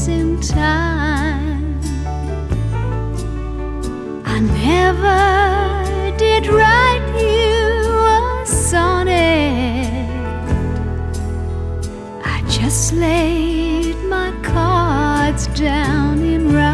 in time. I never did write you a sonnet, I just laid my cards down in writing.